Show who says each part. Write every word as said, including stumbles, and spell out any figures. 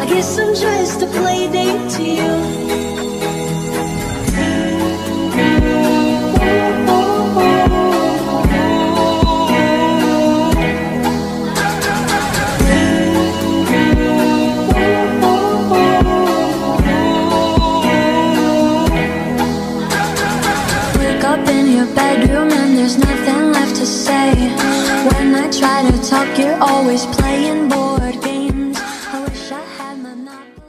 Speaker 1: I guess I'm just a play date to you.
Speaker 2: Bedroom and there's nothing left to say. When I try to talk, you're always playing board games.